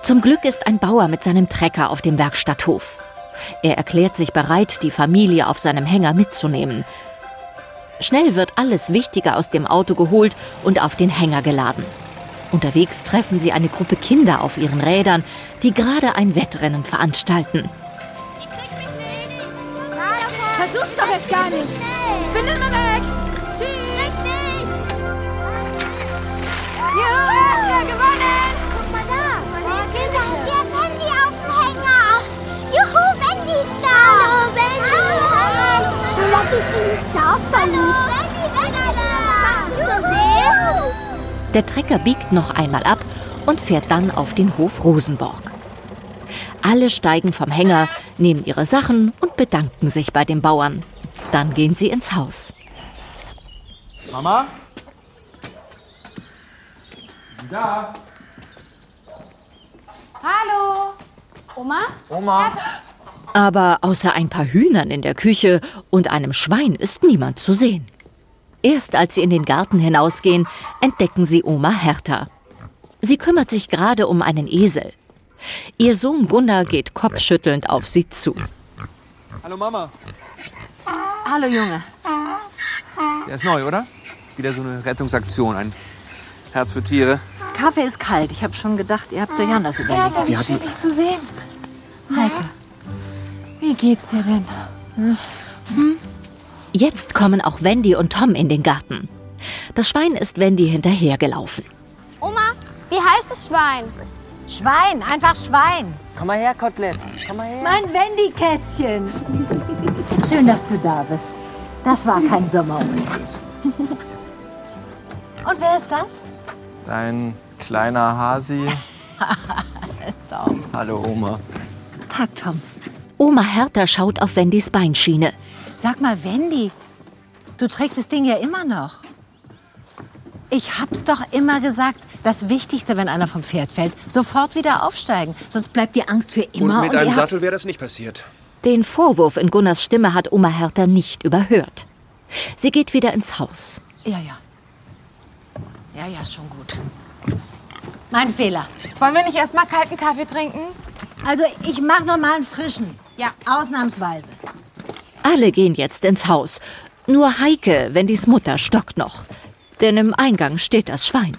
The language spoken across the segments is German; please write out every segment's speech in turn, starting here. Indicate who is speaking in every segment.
Speaker 1: Zum Glück ist ein Bauer mit seinem Trecker auf dem Werkstatthof. Er erklärt sich bereit, die Familie auf seinem Hänger mitzunehmen. Schnell wird alles Wichtige aus dem Auto geholt und auf den Hänger geladen. Unterwegs treffen sie eine Gruppe Kinder auf ihren Rädern, die gerade ein Wettrennen veranstalten.
Speaker 2: Versuch's doch jetzt gar nicht. Ich bin immer weg. Tschüss. Juhu, hast du gewonnen.
Speaker 3: Guck mal da. Da ist ja Wendy auf dem Hänger. Juhu, Wendy ist da. Hallo, Wendy. Du hast dich in den Schaf verliebt. Hallo, Wendy. Kannst du schon sehen?
Speaker 1: Der Trecker biegt noch einmal ab und fährt dann auf den Hof Rosenborg. Alle steigen vom Hänger, nehmen ihre Sachen und bedanken sich bei den Bauern. Dann gehen sie ins Haus.
Speaker 4: Mama? Da.
Speaker 2: Hallo. Oma?
Speaker 4: Oma?
Speaker 1: Aber außer ein paar Hühnern in der Küche und einem Schwein ist niemand zu sehen. Erst als sie in den Garten hinausgehen, entdecken sie Oma Hertha. Sie kümmert sich gerade um einen Esel. Ihr Sohn Gunnar geht kopfschüttelnd auf sie zu.
Speaker 4: Hallo Mama.
Speaker 2: Hallo, Junge.
Speaker 4: Der ist neu, oder? Wieder so eine Rettungsaktion, ein Herz für Tiere.
Speaker 5: Kaffee ist kalt. Ich habe schon gedacht, ihr habt euch anders überlegt.
Speaker 2: Ja, wie schön, dich zu sehen. Heike, wie geht's dir denn?
Speaker 1: Jetzt kommen auch Wendy und Tom in den Garten. Das Schwein ist Wendy hinterhergelaufen.
Speaker 3: Oma, wie heißt das Schwein?
Speaker 5: Schwein, einfach Schwein.
Speaker 6: Komm mal her, Kotelett. Komm mal her.
Speaker 5: Mein Wendy-Kätzchen. Schön, dass du da bist. Das war kein Sommer ohne dich. Und wer ist das?
Speaker 6: Dein kleiner Hasi. Hallo, Oma.
Speaker 5: Tag, Tom.
Speaker 1: Oma Hertha schaut auf Wendys Beinschiene.
Speaker 5: Sag mal, Wendy, du trägst das Ding ja immer noch. Ich hab's doch immer gesagt, das Wichtigste, wenn einer vom Pferd fällt, sofort wieder aufsteigen. Sonst bleibt die Angst für immer.
Speaker 7: Und mit einem Sattel wäre das nicht passiert.
Speaker 1: Den Vorwurf in Gunnars Stimme hat Oma Hertha nicht überhört. Sie geht wieder ins Haus.
Speaker 5: Ja, schon gut. Mein Fehler.
Speaker 2: Wollen wir nicht erst mal kalten Kaffee trinken?
Speaker 5: Also, ich mach noch mal einen frischen.
Speaker 2: Ja.
Speaker 5: Ausnahmsweise.
Speaker 1: Alle gehen jetzt ins Haus. Nur Heike, Wendys Mutter, stockt noch. Denn im Eingang steht das Schwein.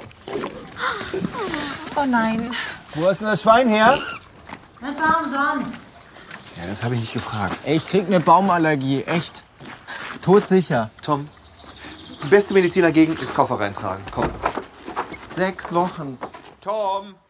Speaker 2: Oh nein.
Speaker 4: Wo ist denn das Schwein her?
Speaker 5: Das war umsonst.
Speaker 4: Ja, das habe ich nicht gefragt.
Speaker 6: Ey, ich krieg eine Baumallergie, echt. Todsicher.
Speaker 7: Tom, die beste Medizin dagegen ist Koffer reintragen. Komm.
Speaker 6: 6 Wochen.
Speaker 7: Tom!